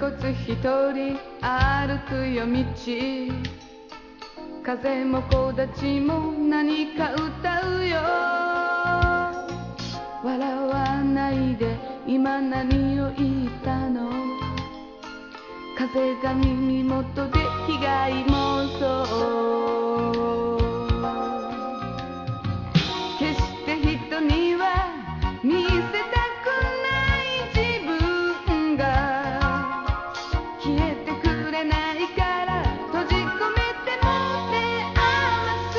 つ一人歩く夜道、風も木立も何か歌うよ。笑わないで今何を言ったの。風が耳元で被害妄想